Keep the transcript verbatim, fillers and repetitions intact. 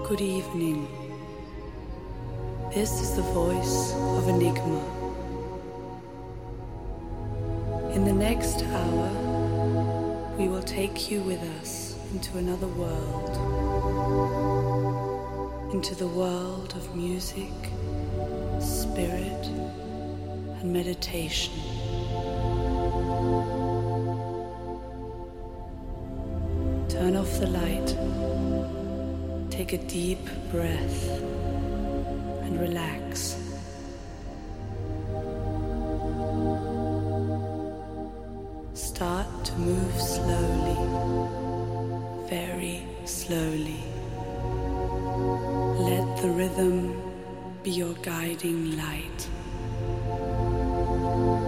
Good evening. This is the voice of Enigma. In the next hour, we will take you with us into another world, into the world of music, spirit, and meditation. Turn off the light, take a deep breath, and relax. Start to move slowly, very slowly. Let the rhythm be your guiding light.